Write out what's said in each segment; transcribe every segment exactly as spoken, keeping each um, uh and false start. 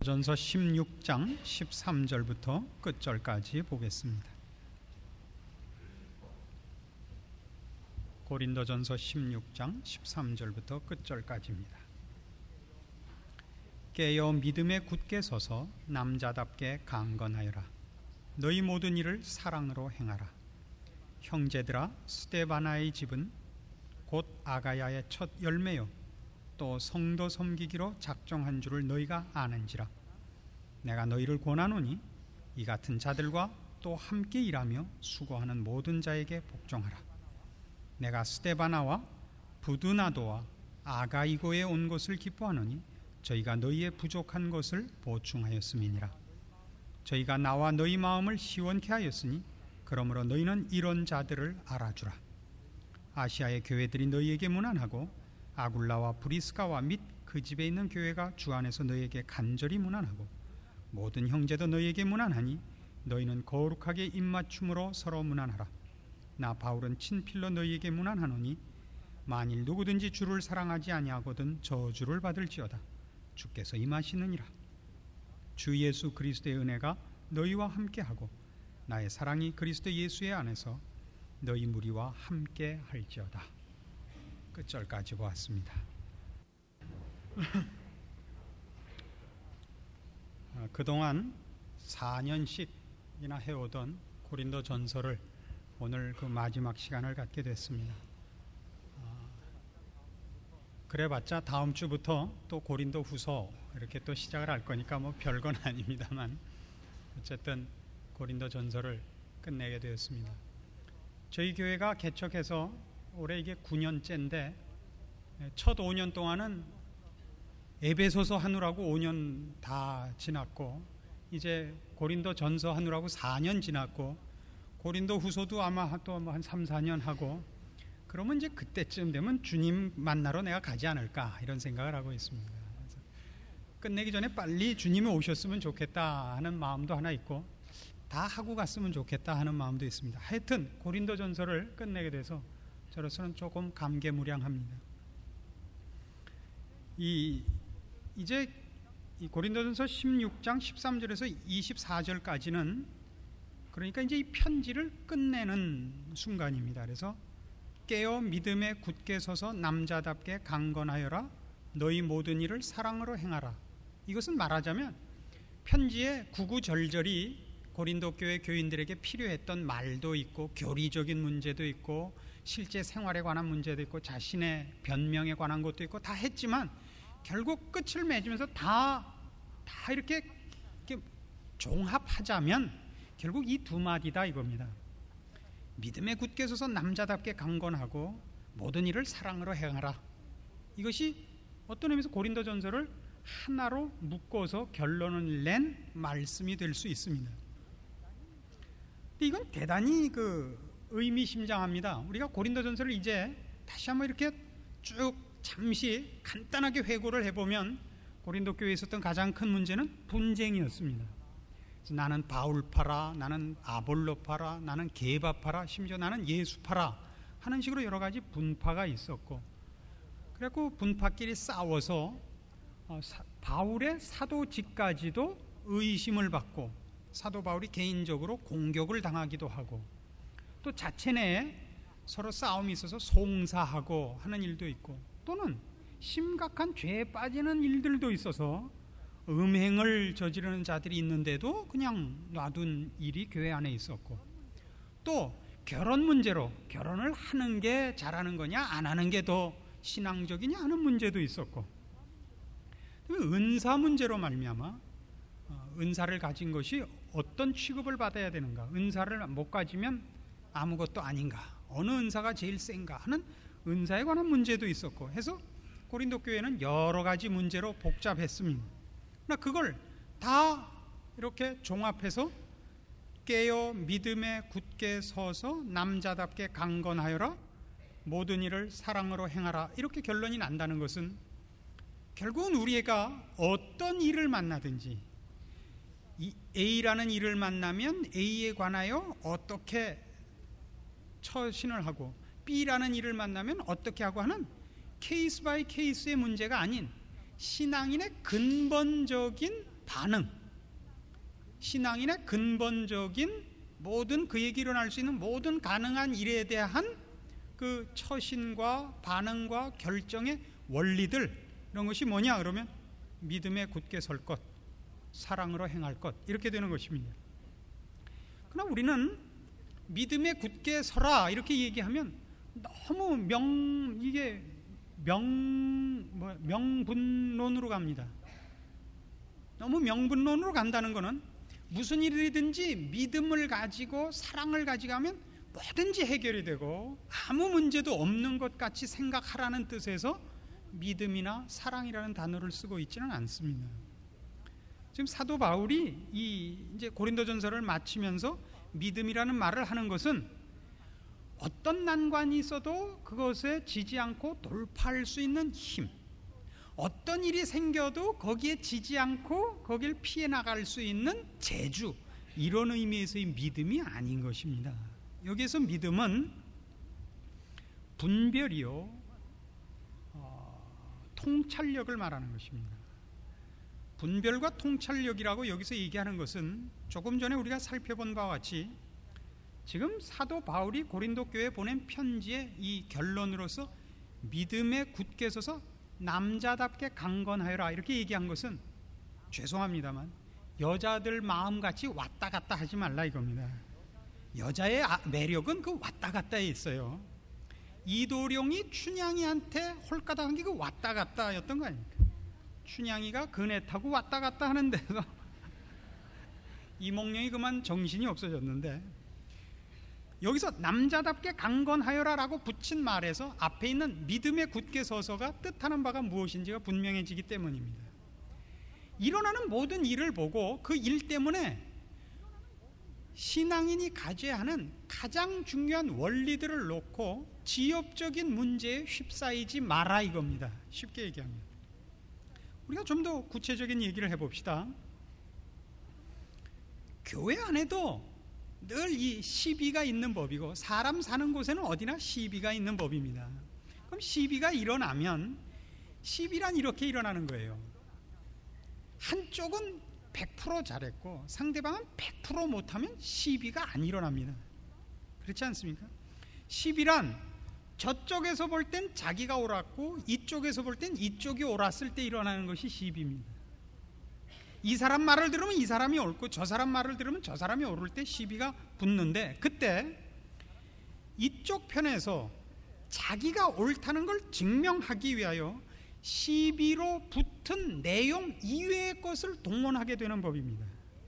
전서 십육 장 십삼 절부터 끝절까지 보겠습니다. 고린도전서 십육 장 십삼 절부터 끝절까지입니다. 깨어 믿음에 굳게 서서 남자답게 강건하여라. 너희 모든 일을 사랑으로 행하라. 형제들아, 스데바나의 집은 곧 아가야의 첫 열매요 또 성도 섬기기로 작정한 줄을 너희가 아는지라. 내가 너희를 권하노니 이 같은 자들과 또 함께 일하며 수고하는 모든 자에게 복종하라. 내가 스데바나와 부두나도와 아가이고에 온 것을 기뻐하노니 저희가 너희의 부족한 것을 보충하였음이니라. 저희가 나와 너희 마음을 시원케 하였으니 그러므로 너희는 이런 자들을 알아주라. 아시아의 교회들이 너희에게 문안하고 아굴라와 브리스가와 및 그 집에 있는 교회가 주 안에서 너희에게 간절히 문안하고 모든 형제도 너희에게 문안하니 너희는 거룩하게 입맞춤으로 서로 문안하라. 나 바울은 친필로 너희에게 문안하노니 만일 누구든지 주를 사랑하지 아니하거든 저주를 받을지어다. 주께서 임하시느니라. 주 예수 그리스도의 은혜가 너희와 함께하고 나의 사랑이 그리스도 예수의 안에서 너희 무리와 함께 할지어다. 끝절까지 보았습니다. 그동안 사 년씩이나 해오던 고린도 전서를 오늘 그 마지막 시간을 갖게 됐습니다. 그래봤자 다음 주부터 또 고린도 후서 이렇게 또 시작을 할 거니까 뭐 별건 아닙니다만 어쨌든 고린도 전서를 끝내게 되었습니다. 저희 교회가 개척해서 올해 이게 구 년째인데 첫 오 년 동안은 에베소서 하느라고 오 년 다 지났고 이제 고린도 전서 하느라고 사 년 지났고 고린도 후서도 아마 또 한 삼, 사 년 하고 그러면 이제 그때쯤 되면 주님 만나러 내가 가지 않을까 이런 생각을 하고 있습니다. 그래서 끝내기 전에 빨리 주님이 오셨으면 좋겠다 하는 마음도 하나 있고 다 하고 갔으면 좋겠다 하는 마음도 있습니다. 하여튼 고린도 전서를 끝내게 돼서 저로서는 조금 감개무량합니다. 이 이제 이 고린도전서 십육 장 십삼 절에서 이십사 절까지는 그러니까 이제 이 편지를 끝내는 순간입니다. 그래서 깨어 믿음에 굳게 서서 남자답게 강건하여라. 너희 모든 일을 사랑으로 행하라. 이것은 말하자면 편지에 구구절절이 고린도 교회 교인들에게 필요했던 말도 있고 교리적인 문제도 있고 실제 생활에 관한 문제도 있고 자신의 변명에 관한 것도 있고 다 했지만 결국 끝을 맺으면서 다, 다 이렇게, 이렇게 종합하자면 결국 이 두 마디다 이겁니다. 믿음에 굳게 서서 남자답게 강건하고 모든 일을 사랑으로 행하라. 이것이 어떤 의미에서 고린도 전서를 하나로 묶어서 결론을 낸 말씀이 될 수 있습니다. 이건 대단히 그 의미심장합니다. 우리가 고린도 전서를 이제 다시 한번 이렇게 쭉 잠시 간단하게 회고를 해보면 고린도 교회에 있었던 가장 큰 문제는 분쟁이었습니다. 나는 바울파라, 나는 아볼로파라, 나는 게바파라, 심지어 나는 예수파라 하는 식으로 여러 가지 분파가 있었고 그래갖고 분파끼리 싸워서 어, 사, 바울의 사도직까지도 의심을 받고 사도 바울이 개인적으로 공격을 당하기도 하고 또 자체 내에 서로 싸움이 있어서 송사하고 하는 일도 있고 또는 심각한 죄에 빠지는 일들도 있어서 음행을 저지르는 자들이 있는데도 그냥 놔둔 일이 교회 안에 있었고 또 결혼 문제로 결혼을 하는 게 잘하는 거냐 안 하는 게 더 신앙적이냐 하는 문제도 있었고 은사 문제로 말미암아 은사를 가진 것이 어떤 취급을 받아야 되는가 은사를 못 가지면 아무것도 아닌가 어느 은사가 제일 센가 하는 은사에 관한 문제도 있었고 해서 고린도 교회는 여러 가지 문제로 복잡했습니다. 그러나 그걸 다 이렇게 종합해서 깨어 믿음에 굳게 서서 남자답게 강건하여라 모든 일을 사랑으로 행하라 이렇게 결론이 난다는 것은 결국은 우리가 어떤 일을 만나든지 이 A라는 일을 만나면 A에 관하여 어떻게 처신을 하고 B라는 일을 만나면 어떻게 하고 하는 케이스 바이 케이스의 문제가 아닌 신앙인의 근본적인 반응, 신앙인의 근본적인 모든 그에게 일어날 수 있는 모든 가능한 일에 대한 그 처신과 반응과 결정의 원리들, 이런 것이 뭐냐 그러면 믿음에 굳게 설 것, 사랑으로 행할 것, 이렇게 되는 것입니다. 그러나 우리는 믿음에 굳게 서라 이렇게 얘기하면 너무 명 이게 명 뭐, 명분론으로 갑니다. 너무 명분론으로 간다는 것은 무슨 일이든지 믿음을 가지고 사랑을 가지고 하면 뭐든지 해결이 되고 아무 문제도 없는 것 같이 생각하라는 뜻에서 믿음이나 사랑이라는 단어를 쓰고 있지는 않습니다. 지금 사도 바울이 이 이제 고린도전서를 마치면서 믿음이라는 말을 하는 것은 어떤 난관이 있어도 그것에 지지 않고 돌파할 수 있는 힘, 어떤 일이 생겨도 거기에 지지 않고 거길 피해 나갈 수 있는 재주, 이런 의미에서의 믿음이 아닌 것입니다. 여기에서 믿음은 분별이요, 어, 통찰력을 말하는 것입니다. 분별과 통찰력이라고 여기서 얘기하는 것은 조금 전에 우리가 살펴본 바와 같이 지금 사도 바울이 고린도 교회에 보낸 편지의 이 결론으로서 믿음에 굳게 서서 남자답게 강건하여라 이렇게 얘기한 것은, 죄송합니다만 여자들 마음같이 왔다 갔다 하지 말라 이겁니다. 여자의 매력은 그 왔다 갔다에 있어요. 이도령이 춘향이한테 홀가닥한 게 그 왔다 갔다였던 거 아닙니까? 춘향이가 그네 타고 왔다 갔다 하는데서 이몽룡이 그만 정신이 없어졌는데, 여기서 남자답게 강건하여라 라고 붙인 말에서 앞에 있는 믿음에 굳게 서서가 뜻하는 바가 무엇인지가 분명해지기 때문입니다. 일어나는 모든 일을 보고 그 일 때문에 신앙인이 가져야 하는 가장 중요한 원리들을 놓고 지엽적인 문제에 휩싸이지 마라 이겁니다. 쉽게 얘기하면 우리가 좀 더 구체적인 얘기를 해봅시다. 교회 안에도 늘 이 시비가 있는 법이고 사람 사는 곳에는 어디나 시비가 있는 법입니다. 그럼 시비가 일어나면 시비란 이렇게 일어나는 거예요. 한쪽은 백 퍼센트 잘했고 상대방은 백 퍼센트 못하면 시비가 안 일어납니다. 그렇지 않습니까? 시비란 저쪽에서 볼 땐 자기가 옳았고 이쪽에서 볼 땐 이쪽이 옳았을 때 일어나는 것이 시비입니다. 이 사람 말을 들으면 이 사람이 옳고 저 사람 말을 들으면 저 사람이 옳을 때 시비가 붙는데, 그때 이쪽 편에서 자기가 옳다는 걸 증명하기 위하여 시비로 붙은 내용 이외의 것을 동원하게 되는 법입니다.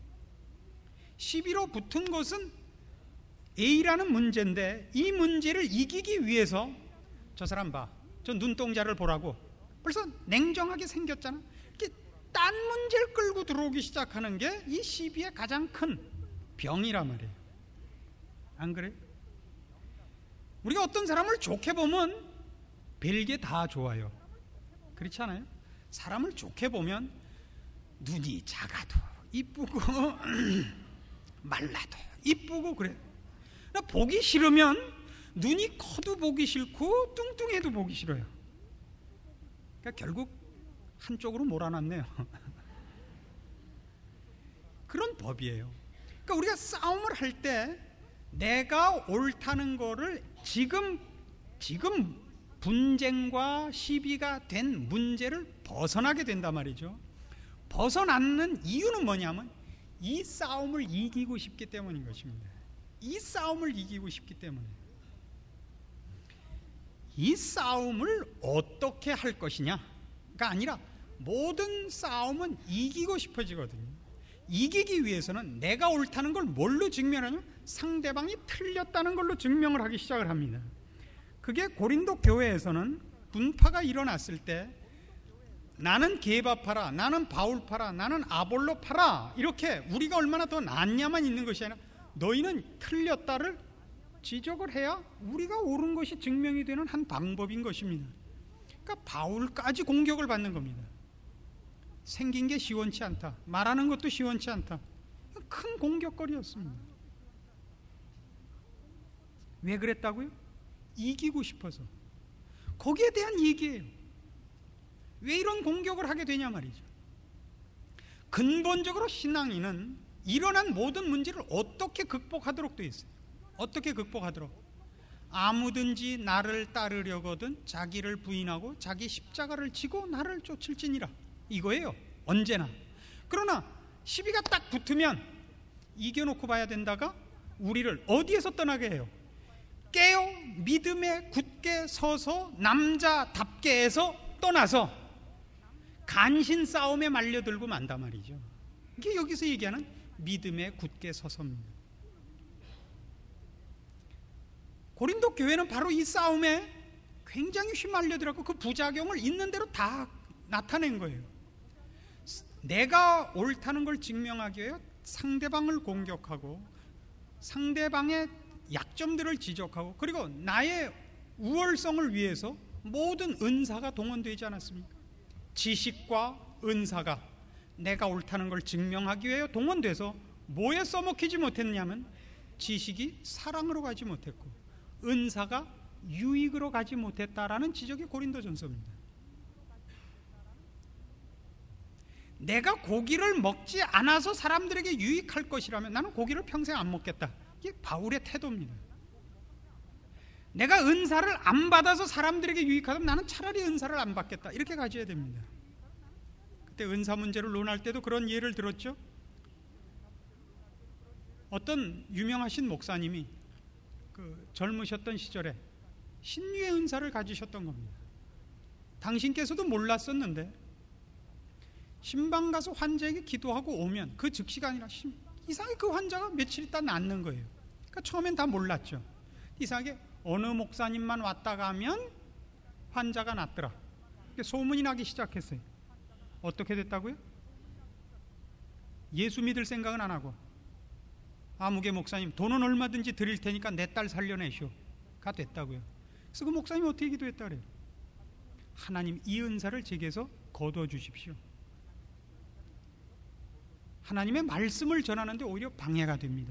시비로 붙은 것은 A라는 문제인데 이 문제를 이기기 위해서 저 사람 봐, 저 눈동자를 보라고 벌써 냉정하게 생겼잖아. 이렇게 딴 문제를 끌고 들어오기 시작하는 게 이 시비의 가장 큰 병이란 말이에요. 안 그래? 우리가 어떤 사람을 좋게 보면 별게 다 좋아요. 그렇지 않아요? 사람을 좋게 보면 눈이 작아도 이쁘고 말라도 이쁘고 그래. 보기 싫으면 눈이 커도 보기 싫고 뚱뚱해도 보기 싫어요. 그러니까 결국 한쪽으로 몰아놨네요. 그런 법이에요. 그러니까 우리가 싸움을 할 때 내가 옳다는 거를 지금 지금 분쟁과 시비가 된 문제를 벗어나게 된단 말이죠. 벗어나는 이유는 뭐냐면 이 싸움을 이기고 싶기 때문인 것입니다. 이 싸움을 이기고 싶기 때문에. 이 싸움을 어떻게 할 것이냐가 아니라 모든 싸움은 이기고 싶어지거든요. 이기기 위해서는 내가 옳다는 걸 뭘로 증명하냐면 상대방이 틀렸다는 걸로 증명을 하기 시작을 합니다. 그게 고린도 교회에서는 분파가 일어났을 때 나는 게바파라, 나는 바울파라, 나는 아볼로파라 이렇게 우리가 얼마나 더 낫냐만 있는 것이 아니라 너희는 틀렸다를 지적을 해야 우리가 옳은 것이 증명이 되는 한 방법인 것입니다. 그러니까 바울까지 공격을 받는 겁니다. 생긴 게 시원치 않다, 말하는 것도 시원치 않다, 큰 공격거리였습니다. 왜 그랬다고요? 이기고 싶어서. 거기에 대한 얘기예요. 왜 이런 공격을 하게 되냐 말이죠. 근본적으로 신앙인은 일어난 모든 문제를 어떻게 극복하도록 되어 있어요. 어떻게 극복하도록? 아무든지 나를 따르려거든 자기를 부인하고 자기 십자가를 지고 나를 쫓을지니라. 이거예요. 언제나. 그러나 시비가 딱 붙으면 이겨놓고 봐야 된다가 우리를 어디에서 떠나게 해요? 깨어 믿음에 굳게 서서 남자답게 해서 떠나서 간신 싸움에 말려들고 만단 말이죠. 이게 여기서 얘기하는 믿음에 굳게 서서입니다. 고린도 교회는 바로 이 싸움에 굉장히 휘말려들었고 그 부작용을 있는 대로 다 나타낸 거예요. 내가 옳다는 걸 증명하기 위해 상대방을 공격하고 상대방의 약점들을 지적하고 그리고 나의 우월성을 위해서 모든 은사가 동원되지 않았습니까? 지식과 은사가 내가 옳다는 걸 증명하기 위해 동원돼서 뭐에 써먹히지 못했냐면 지식이 사랑으로 가지 못했고 은사가 유익으로 가지 못했다라는 지적이 고린도전서입니다. 내가 고기를 먹지 않아서 사람들에게 유익할 것이라면 나는 고기를 평생 안 먹겠다. 이게 바울의 태도입니다. 내가 은사를 안 받아서 사람들에게 유익하다면 나는 차라리 은사를 안 받겠다. 이렇게 가져야 됩니다. 그때 은사 문제를 논할 때도 그런 예를 들었죠. 어떤 유명하신 목사님이 그 젊으셨던 시절에 신유의 은사를 가지셨던 겁니다. 당신께서도 몰랐었는데 신방 가서 환자에게 기도하고 오면 그 즉시가 아니라 이상하게 그 환자가 며칠 있다 낫는 거예요. 그러니까 처음엔 다 몰랐죠. 이상하게 어느 목사님만 왔다 가면 환자가 낫더라. 소문이 나기 시작했어요. 어떻게 됐다고요? 예수 믿을 생각은 안 하고 아무개 목사님 돈은 얼마든지 드릴 테니까 내 딸 살려내쇼가 됐다고요. 그래서 그 목사님 어떻게 기도했다 그래요? 하나님 이 은사를 제게서 거둬 주십시오. 하나님의 말씀을 전하는데 오히려 방해가 됩니다.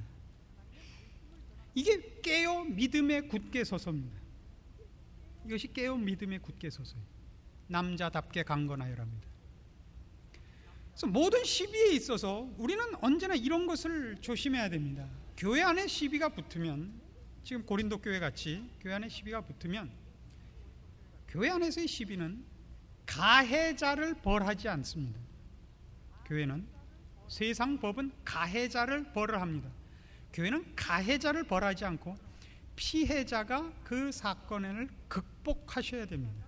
이게 깨어 믿음에 굳게 서서입니다. 이것이 깨어 믿음에 굳게 서서예요. 남자답게 강건하여랍니다. 그래서 모든 시비에 있어서 우리는 언제나 이런 것을 조심해야 됩니다. 교회 안에 시비가 붙으면 지금 고린도 교회 같이 교회 안에 시비가 붙으면 교회 안에서의 시비는 가해자를 벌하지 않습니다. 교회는 세상 법은 가해자를 벌을 합니다. 교회는 가해자를 벌하지 않고 피해자가 그 사건을 극복하셔야 됩니다.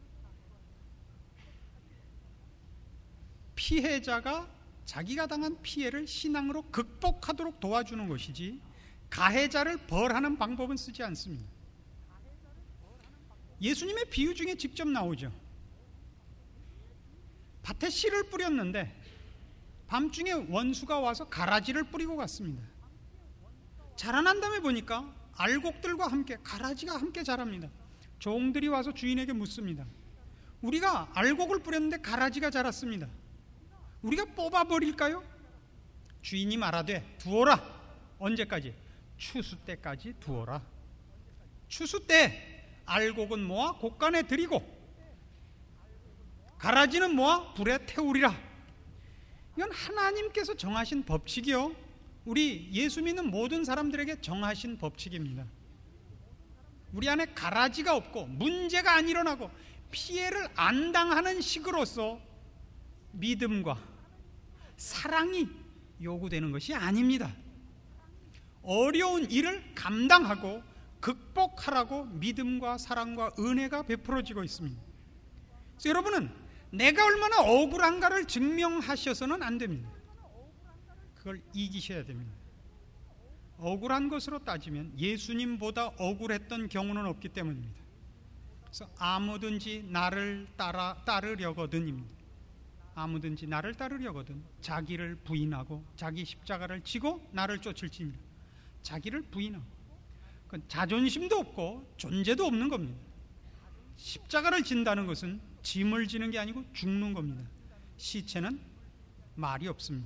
피해자가 자기가 당한 피해를 신앙으로 극복하도록 도와주는 것이지 가해자를 벌하는 방법은 쓰지 않습니다. 예수님의 비유 중에 직접 나오죠. 밭에 씨를 뿌렸는데 밤중에 원수가 와서 가라지를 뿌리고 갔습니다. 자라난 다음에 보니까 알곡들과 함께 가라지가 함께 자랍니다. 종들이 와서 주인에게 묻습니다. 우리가 알곡을 뿌렸는데 가라지가 자랐습니다. 우리가 뽑아버릴까요? 주인이 말하되 두어라. 언제까지? 추수 때까지 두어라. 추수 때 알곡은 모아 곡간에 들이고 가라지는 모아 불에 태우리라. 이건 하나님께서 정하신 법칙이요, 우리 예수 믿는 모든 사람들에게 정하신 법칙입니다. 우리 안에 가라지가 없고 문제가 안 일어나고 피해를 안 당하는 식으로서 믿음과 사랑이 요구되는 것이 아닙니다. 어려운 일을 감당하고 극복하라고 믿음과 사랑과 은혜가 베풀어지고 있습니다. 그래서 여러분은 내가 얼마나 억울한가를 증명하셔서는 안 됩니다. 그걸 이기셔야 됩니다. 억울한 것으로 따지면 예수님보다 억울했던 경우는 없기 때문입니다. 그래서 아무든지 나를 따라 따르려거든입니다. 아무든지 나를 따르려거든 자기를 부인하고 자기 십자가를 지고 나를 쫓을지니라. 자기를 부인하고, 그건 자존심도 없고 존재도 없는 겁니다. 십자가를 진다는 것은 짐을 지는 게 아니고 죽는 겁니다. 시체는 말이 없습니다.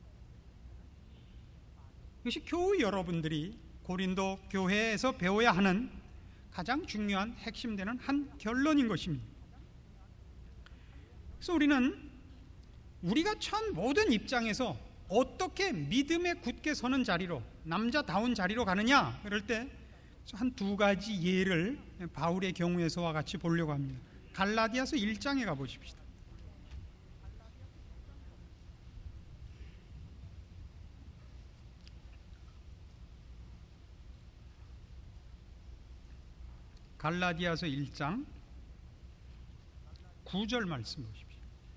이것이 교우 여러분들이 고린도 교회에서 배워야 하는 가장 중요한 핵심되는 한 결론인 것입니다. 그래서 우리는 우리가 처한 모든 입장에서 어떻게 믿음에 굳게 서는 자리로, 남자다운 자리로 가느냐, 그럴 때 한 두 가지 예를 바울의 경우에서와 같이 보려고 합니다. 갈라디아서 일 장에 가보십시다. 갈라디아서 일 장 구 절 말씀 보십시오.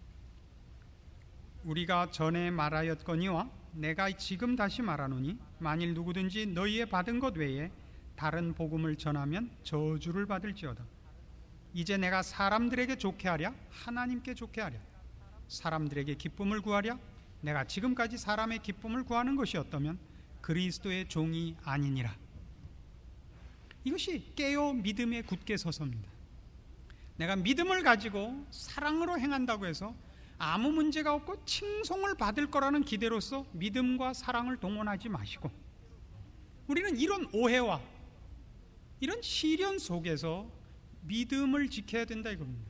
우리가 전에 말하였거니와 내가 지금 다시 말하노니 만일 누구든지 너희의 받은 것 외에 다른 복음을 전하면 저주를 받을지어다. 이제 내가 사람들에게 좋게 하랴 하나님께 좋게 하랴, 사람들에게 기쁨을 구하랴 내가 지금까지 사람의 기쁨을 구하는 것이 어떠면 그리스도의 종이 아니니라. 이것이 깨어 믿음에 굳게 서서입니다. 내가 믿음을 가지고 사랑으로 행한다고 해서 아무 문제가 없고 칭송을 받을 거라는 기대로서 믿음과 사랑을 동원하지 마시고, 우리는 이런 오해와 이런 시련 속에서 믿음을 지켜야 된다 이겁니다.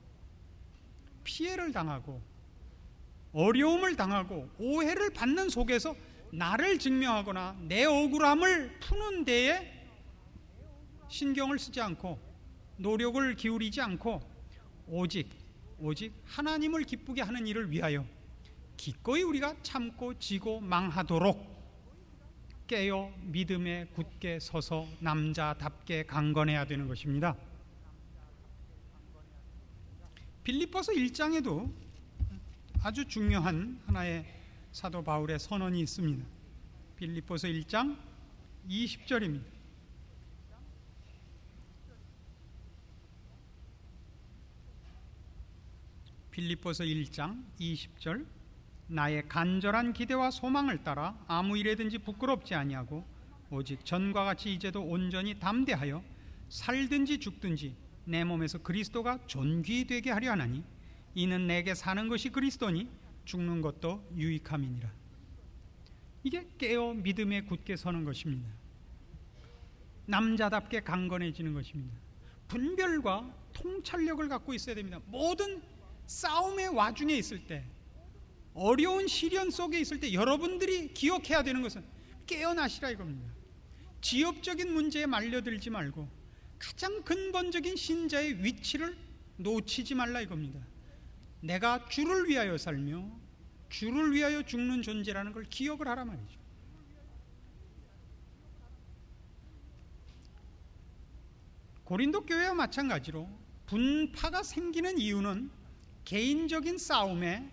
피해를 당하고 어려움을 당하고 오해를 받는 속에서 나를 증명하거나 내 억울함을 푸는 데에 신경을 쓰지 않고 노력을 기울이지 않고 오직 오직 하나님을 기쁘게 하는 일을 위하여 기꺼이 우리가 참고 지고 망하도록 깨어 믿음에 굳게 서서 남자답게 강건해야 되는 것입니다. 빌립보서 일 장에도 아주 중요한 하나의 사도 바울의 선언이 있습니다. 빌립보서 일 장 이십 절입니다. 빌립보서 일 장 이십 절, 나의 간절한 기대와 소망을 따라 아무 일에든지 부끄럽지 아니하고 오직 전과 같이 이제도 온전히 담대하여 살든지 죽든지 내 몸에서 그리스도가 존귀되게 하려 하나니 이는 내게 사는 것이 그리스도니 죽는 것도 유익함이니라. 이게 깨어 믿음에 굳게 서는 것입니다. 남자답게 강건해지는 것입니다. 분별과 통찰력을 갖고 있어야 됩니다. 모든 싸움의 와중에 있을 때, 어려운 시련 속에 있을 때 여러분들이 기억해야 되는 것은 깨어나시라 이겁니다. 지엽적인 문제에 말려들지 말고 가장 근본적인 신자의 위치를 놓치지 말라 이겁니다. 내가 주를 위하여 살며 주를 위하여 죽는 존재라는 걸 기억을 하라 말이죠. 고린도 교회와 마찬가지로 분파가 생기는 이유는 개인적인 싸움에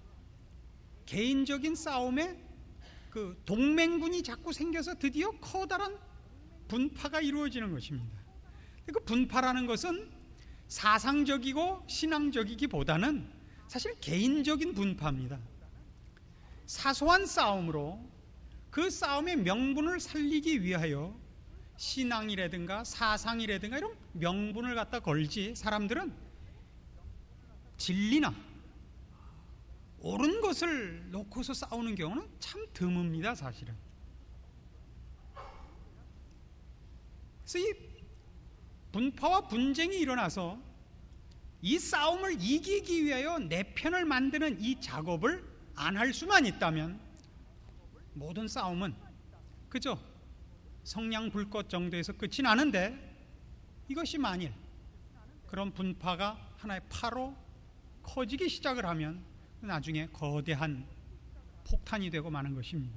개인적인 싸움에 그 동맹군이 자꾸 생겨서 드디어 커다란 분파가 이루어지는 것입니다. 그 분파라는 것은 사상적이고 신앙적이기보다는 사실 개인적인 분파입니다. 사소한 싸움으로 그 싸움의 명분을 살리기 위하여 신앙이라든가 사상이라든가 이런 명분을 갖다 걸지, 사람들은 진리나 옳은 것을 놓고서 싸우는 경우는 참 드뭅니다, 사실은. 그래서 이 분파와 분쟁이 일어나서 이 싸움을 이기기 위하여 내 편을 만드는 이 작업을 안 할 수만 있다면 모든 싸움은 그저 성냥 불꽃 정도에서 끝이 나는데, 이것이 만일 그런 분파가 하나의 파로 커지기 시작을 하면 나중에 거대한 폭탄이 되고 마는 것입니다.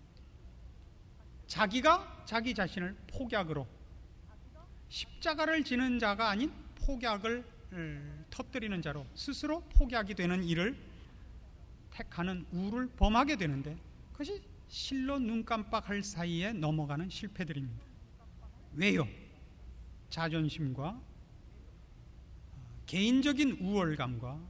자기가 자기 자신을 폭약으로, 십자가를 지는 자가 아닌 폭약을 터뜨리는 자로 스스로 폭약이 되는 일을 택하는 우를 범하게 되는데, 그것이 실로 눈 깜빡할 사이에 넘어가는 실패들입니다. 왜요? 자존심과 개인적인 우월감과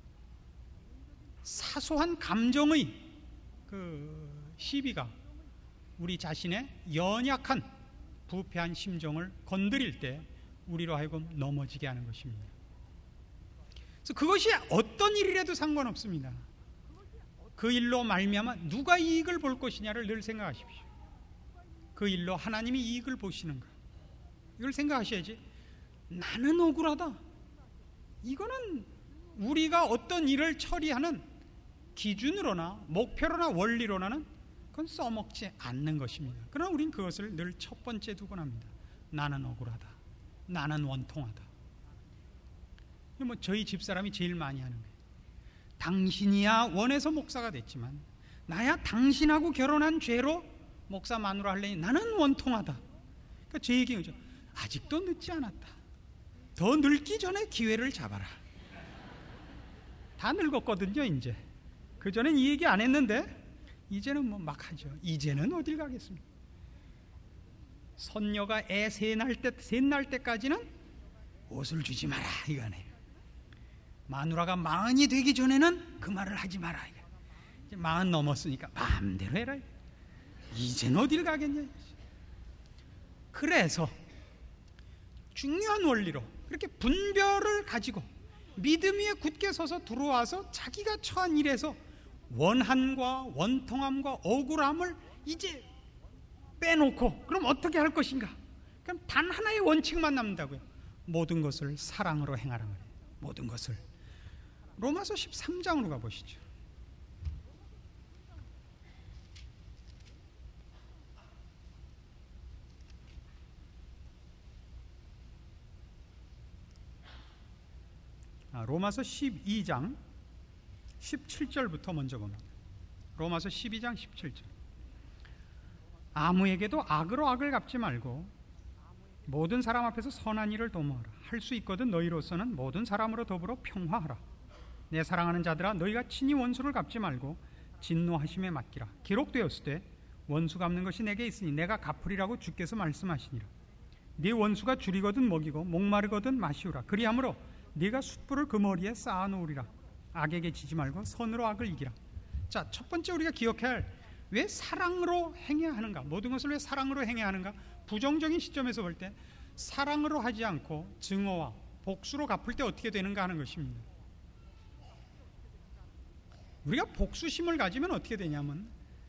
사소한 감정의 그 시비가 우리 자신의 연약한 부패한 심정을 건드릴 때 우리로 하여금 넘어지게 하는 것입니다. 그래서 그것이 어떤 일이라도 상관없습니다. 그 일로 말미암아 누가 이익을 볼 것이냐를 늘 생각하십시오. 그 일로 하나님이 이익을 보시는가, 이걸 생각하셔야지. 나는 억울하다, 이거는 우리가 어떤 일을 처리하는 기준으로나 목표로나 원리로나는 그건 써먹지 않는 것입니다. 그러나 우린 그것을 늘 첫 번째 두곤 합니다. 나는 억울하다. 나는 원통하다. 뭐 저희 집사람이 제일 많이 하는 거예요. 당신이야 원해서 목사가 됐지만 나야 당신하고 결혼한 죄로 목사 마누라 할래니 나는 원통하다. 그러니까 제 얘기는 거죠. 아직도 늦지 않았다. 더 늙기 전에 기회를 잡아라. 다 늙었거든요 이제. 그전엔 이 얘기 안 했는데 이제는 뭐 막 하죠. 이제는 어딜 가겠습니까? 손녀가 애 셋 날 때, 셋 날 때까지는 옷을 주지 마라 이거네요. 마누라가 마흔이 되기 전에는 그 말을 하지 마라. 이제 마흔 넘었으니까 마음대로 해라. 이제는 어딜 가겠냐. 그래서 중요한 원리로 그렇게 분별을 가지고 믿음 위에 굳게 서서 들어와서 자기가 처한 일에서 원한과 원통함과 억울함을 이제 빼놓고 그럼 어떻게 할 것인가? 그럼 단 하나의 원칙만 남는다고요. 모든 것을 사랑으로 행하라 말이에요. 모든 것을. 로마서 십삼 장으로 가보시죠. 아, 로마서 십이 장 십칠 절부터 먼저 봅니다. 로마서 십이 장 십칠 절. 아무에게도 악으로 악을 갚지 말고 모든 사람 앞에서 선한 일을 도모하라. 할 수 있거든 너희로서는 모든 사람으로 더불어 평화하라. 내 사랑하는 자들아 너희가 친히 원수를 갚지 말고 진노하심에 맡기라. 기록되었을 때 원수 갚는 것이 내게 있으니 내가 갚으리라고 주께서 말씀하시니라. 네 원수가 줄이거든 먹이고 목마르거든 마시우라. 그리함으로 네가 숯불을 그 머리에 쌓아놓으리라. 악에게 지지 말고 선으로 악을 이기라. 자, 첫 번째 우리가 기억해야 할 왜 사랑으로 행해야 하는가? 모든 것을 왜 사랑으로 행해야 하는가? 부정적인 시점에서 볼 때 사랑으로 하지 않고 증오와 복수로 갚을 때 어떻게 되는가 하는 것입니다. 우리가 복수심을 가지면 어떻게 되냐면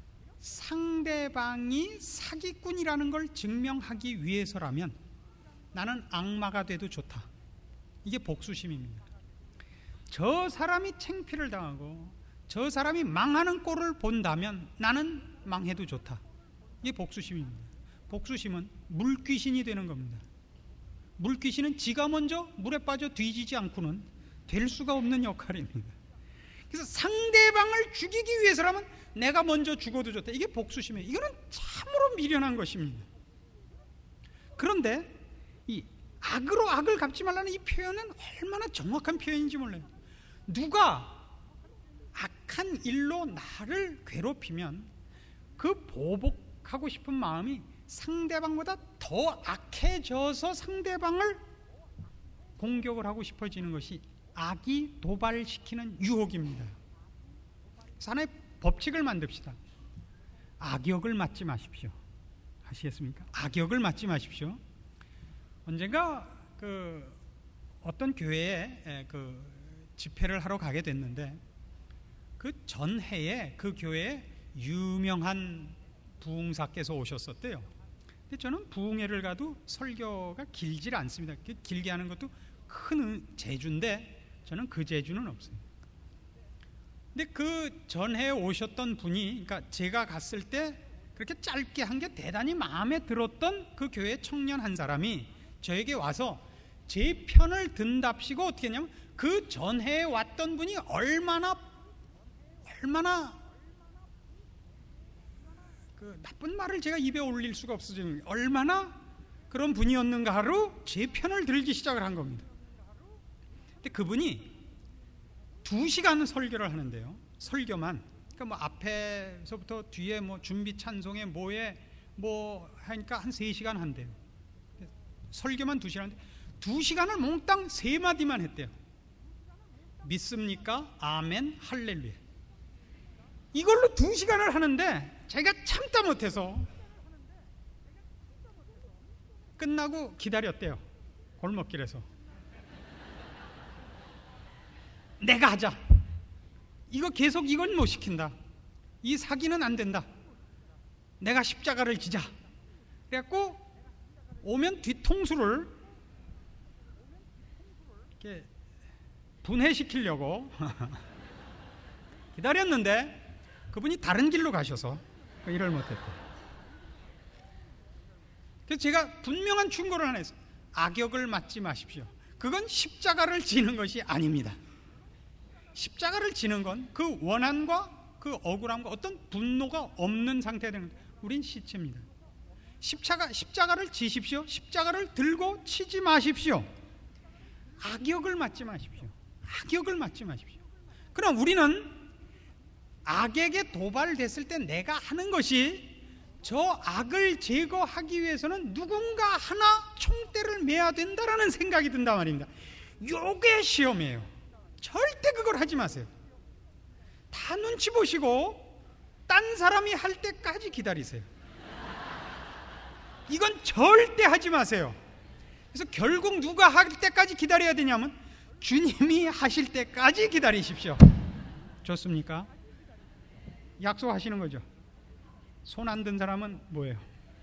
상대방이 사기꾼이라는 걸 증명하기 위해서라면 나는 악마가 돼도 좋다. 이게 복수심입니다. 저 사람이 창피를 당하고 저 사람이 망하는 꼴을 본다면 나는 망해도 좋다. 이게 복수심입니다. 복수심은 물귀신이 되는 겁니다. 물귀신은 지가 먼저 물에 빠져 뒤지지 않고는 될 수가 없는 역할입니다. 그래서 상대방을 죽이기 위해서라면 내가 먼저 죽어도 좋다. 이게 복수심이에요. 이거는 참으로 미련한 것입니다. 그런데 이 악으로 악을 갚지 말라는 이 표현은 얼마나 정확한 표현인지 몰라요. 누가 악한 일로 나를 괴롭히면 그 보복하고 싶은 마음이 상대방보다 더 악해져서 상대방을 공격을 하고 싶어지는 것이 악이 도발시키는 유혹입니다. 그래서 하나의 법칙을 만듭시다. 악역을 맡지 마십시오. 아시겠습니까? 악역을 맡지 마십시오. 언젠가 그 어떤 교회에 그 집회를 하러 가게 됐는데 그 전해에 그 교회에 유명한 부흥사께서 오셨었대요. 근데 저는 부흥회를 가도 설교가 길질 않습니다. 길게 하는 것도 큰 재주인데 저는 그 재주는 없어요. 근데 그 전해에 오셨던 분이, 그러니까 제가 갔을 때 그렇게 짧게 한 게 대단히 마음에 들었던 그 교회 청년 한 사람이 저에게 와서 제 편을 든답시고 어떻게 했냐면 그 전해에 왔던 분이 얼마나 얼마나 그 나쁜 말을 제가 입에 올릴 수가 없어요. 얼마나 그런 분이었는가로 제 편을 들기 시작을 한 겁니다. 근데 그분이 두 시간 설교를 하는데요. 설교만. 그러니까 뭐 앞에서부터 뒤에 뭐 준비 찬송에 뭐에 뭐 하니까 한 세 시간 한대요. 설교만 두 시간 하는데 두 시간을 몽땅 세 마디만 했대요. 믿습니까? 아멘, 할렐루야. 이걸로 두 시간을 하는데 제가 참다 못해서 끝나고 기다렸대요. 골목길에서. 내가 하자. 이거 계속 이건 못 시킨다. 이 사기는 안 된다. 내가 십자가를 지자. 그래갖고 오면 뒤통수를 이렇게 분해시키려고 기다렸는데 그분이 다른 길로 가셔서 일을 못했대요. 그래서 제가 분명한 충고를 하나 했어요. 악역을 맡지 마십시오. 그건 십자가를 지는 것이 아닙니다. 십자가를 지는 건 그 원한과 그 억울함과 어떤 분노가 없는 상태가 되는 거예요. 우린 시체입니다. 십자가, 십자가를 지십시오. 십자가를 들고 치지 마십시오. 악역을 맡지 마십시오. 악역을 맡지 마십시오. 그럼 우리는 악에게 도발됐을 때 내가 하는 것이 저 악을 제거하기 위해서는 누군가 하나 총대를 매야 된다라는 생각이 든단 말입니다. 요게 시험이에요. 절대 그걸 하지 마세요. 다 눈치 보시고 딴 사람이 할 때까지 기다리세요. 이건 절대 하지 마세요. 그래서 결국 누가 할 때까지 기다려야 되냐면 주님이 하실 때까지 기다리십시오. 좋습니까? 약속하시는 거죠. 손 안 든 사람은 뭐예요?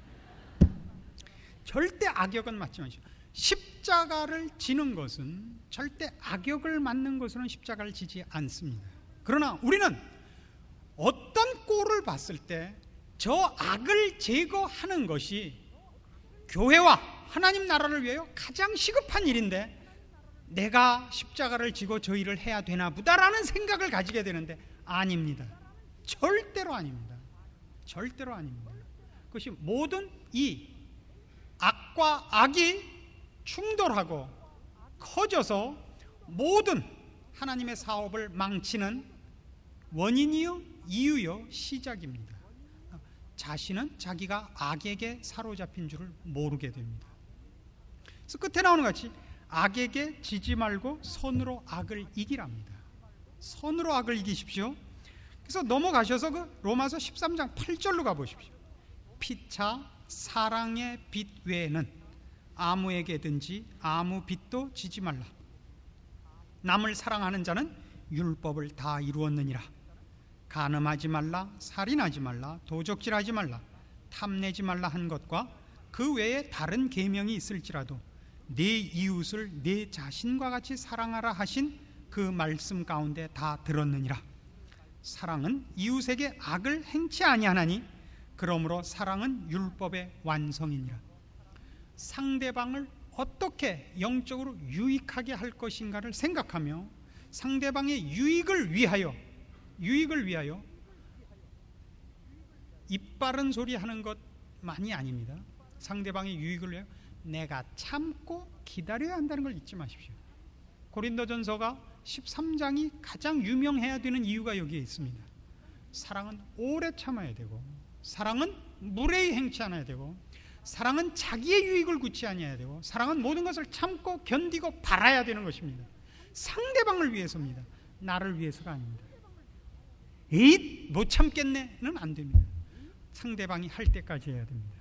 절대 악역은 맡지 마십시오. 십자가를 지는 것은 절대 악역을 맡는 것으로는 십자가를 지지 않습니다. 그러나 우리는 어떤 꼴을 봤을 때 저 악을 제거하는 것이 교회와 하나님 나라를 위하여 가장 시급한 일인데 내가 십자가를 지고 저 일을 해야 되나 보다라는 생각을 가지게 되는데 아닙니다. 절대로 아닙니다. 절대로 아닙니다. 그것이 모든 이 악과 악이 충돌하고 커져서 모든 하나님의 사업을 망치는 원인이요 이유요 시작입니다. 자신은 자기가 악에게 사로잡힌 줄을 모르게 됩니다. 그래서 끝에 나오는 같이 악에게 지지 말고 선으로 악을 이기랍니다. 선으로 악을 이기십시오. 그래서 넘어가셔서 그 로마서 십삼 장 팔 절로 가보십시오. 피차 사랑의 빚 외에는 아무에게든지 아무 빚도 지지 말라. 남을 사랑하는 자는 율법을 다 이루었느니라. 간음하지 말라, 살인하지 말라, 도적질하지 말라, 탐내지 말라 한 것과 그 외에 다른 계명이 있을지라도 네 이웃을 네 자신과 같이 사랑하라 하신 그 말씀 가운데 다 들었느니라. 사랑은 이웃에게 악을 행치 아니하나니 그러므로 사랑은 율법의 완성이니라. 상대방을 어떻게 영적으로 유익하게 할 것인가를 생각하며 상대방의 유익을 위하여 유익을 위하여 입 바른 소리 하는 것만이 아닙니다. 상대방의 유익을 위하여 내가 참고 기다려야 한다는 걸 잊지 마십시오. 고린도전서가 십삼 장이 가장 유명해야 되는 이유가 여기에 있습니다. 사랑은 오래 참아야 되고 사랑은 무례히 행치 않아야 되고 사랑은 자기의 유익을 굳지 아니해야 되고 사랑은 모든 것을 참고 견디고 바라야 되는 것입니다. 상대방을 위해서입니다. 나를 위해서가 아닙니다. 에잇 못 참겠네는 안 됩니다. 상대방이 할 때까지 해야 됩니다.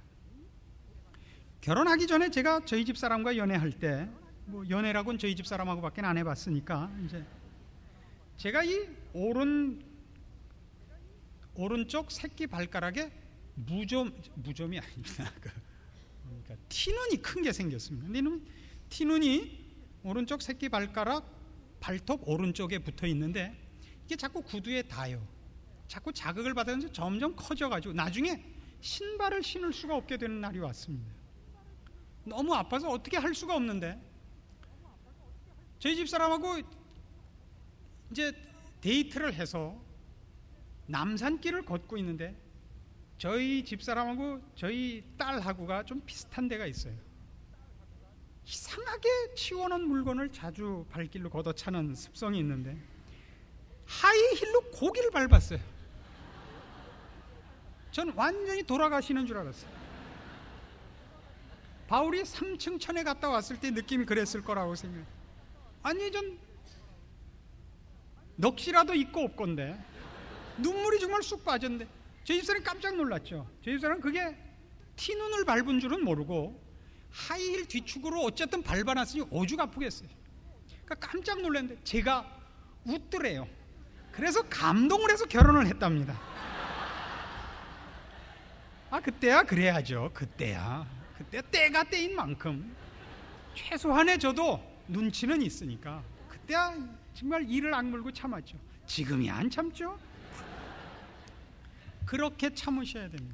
결혼하기 전에 제가 저희 집 사람과 연애할 때 뭐 연애라고는 저희 집 사람하고밖에 안 해봤으니까 이제 제가 이 오른 오른쪽 새끼 발가락에 무좀 무좀이 아닙니다. 그러니까 티눈이 큰 게 생겼습니다. 근데 이놈 티눈이 오른쪽 새끼 발가락 발톱 오른쪽에 붙어 있는데 이게 자꾸 구두에 닿아요. 자꾸 자극을 받으면서 점점 커져가지고 나중에 신발을 신을 수가 없게 되는 날이 왔습니다. 너무 아파서 어떻게 할 수가 없는데 저희 집사람하고 이제 데이트를 해서 남산길을 걷고 있는데 저희 집사람하고 저희 딸하고가 좀 비슷한 데가 있어요. 이상하게 치워놓은 물건을 자주 발길로 걷어차는 습성이 있는데 하이힐로 고기를 밟았어요. 전 완전히 돌아가시는 줄 알았어요. 바울이 삼 층 천에 갔다 왔을 때 느낌이 그랬을 거라고 생각해요. 아니 전 넋이라도 있고 없건데 눈물이 정말 쑥 빠졌는데 저희 집사람이 깜짝 놀랐죠. 저희 집사람은 그게 티눈을 밟은 줄은 모르고 하이힐 뒤축으로 어쨌든 밟아놨으니 오죽 아프겠어요. 그러니까 깜짝 놀랐는데 제가 웃더래요. 그래서 감동을 해서 결혼을 했답니다. 아 그때야 그래야죠. 그때야 그때 때가 때인 만큼 최소한의 저도 눈치는 있으니까 그때야 정말 이를 악물고 참았죠. 지금이 안 참죠? 그렇게 참으셔야 됩니다.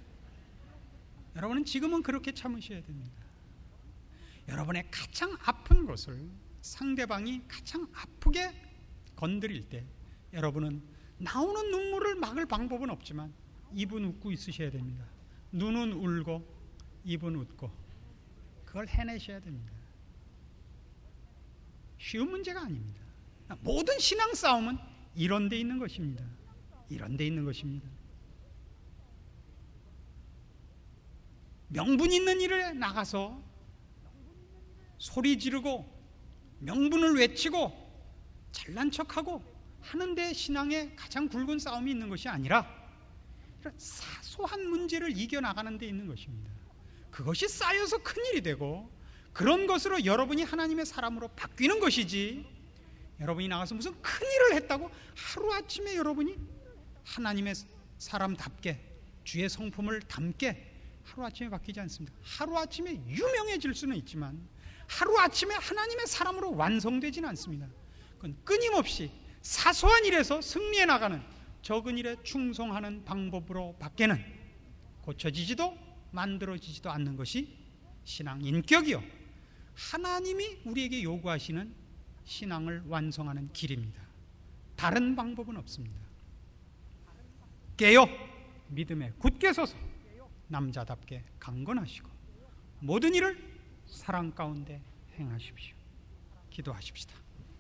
여러분은 지금은 그렇게 참으셔야 됩니다. 여러분의 가장 아픈 것을 상대방이 가장 아프게 건드릴 때 여러분은 나오는 눈물을 막을 방법은 없지만 입은 웃고 있으셔야 됩니다. 눈은 울고 입은 웃고 그걸 해내셔야 됩니다. 쉬운 문제가 아닙니다. 모든 신앙 싸움은 이런 데 있는 것입니다. 이런 데 있는 것입니다. 명분 있는 일에 나가서 소리 지르고 명분을 외치고 잘난 척하고 하는데 신앙에 가장 굵은 싸움이 있는 것이 아니라 사소한 문제를 이겨나가는 데 있는 것입니다. 그것이 쌓여서 큰일이 되고 그런 것으로 여러분이 하나님의 사람으로 바뀌는 것이지, 여러분이 나가서 무슨 큰일을 했다고 하루아침에 여러분이 하나님의 사람답게 주의 성품을 담게 하루아침에 바뀌지 않습니다. 하루아침에 유명해질 수는 있지만 하루아침에 하나님의 사람으로 완성되지는 않습니다. 그건 끊임없이 사소한 일에서 승리해 나가는, 적은 일에 충성하는 방법으로 밖에는 고쳐지지도 만들어지지도 않는 것이 신앙 인격이요, 하나님이 우리에게 요구하시는 신앙을 완성하는 길입니다. 다른 방법은 없습니다. 깨어 믿음에 굳게 서서 남자답게 강건하시고 모든 일을 사랑 가운데 행하십시오. 기도하십시다.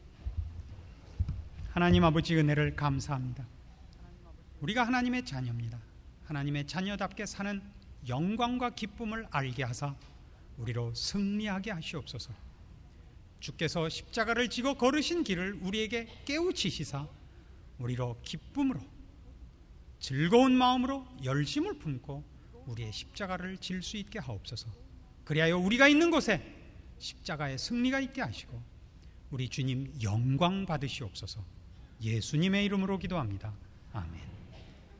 하나님 아버지, 은혜를 감사합니다. 우리가 하나님의 자녀입니다. 하나님의 자녀답게 사는 영광과 기쁨을 알게 하사 우리로 승리하게 하시옵소서. 주께서 십자가를 지고 걸으신 길을 우리에게 깨우치시사 우리로 기쁨으로 즐거운 마음으로 열심을 품고 우리의 십자가를 질 수 있게 하옵소서. 그리하여 우리가 있는 곳에 십자가의 승리가 있게 하시고 우리 주님 영광 받으시옵소서. 예수님의 이름으로 기도합니다. 아멘.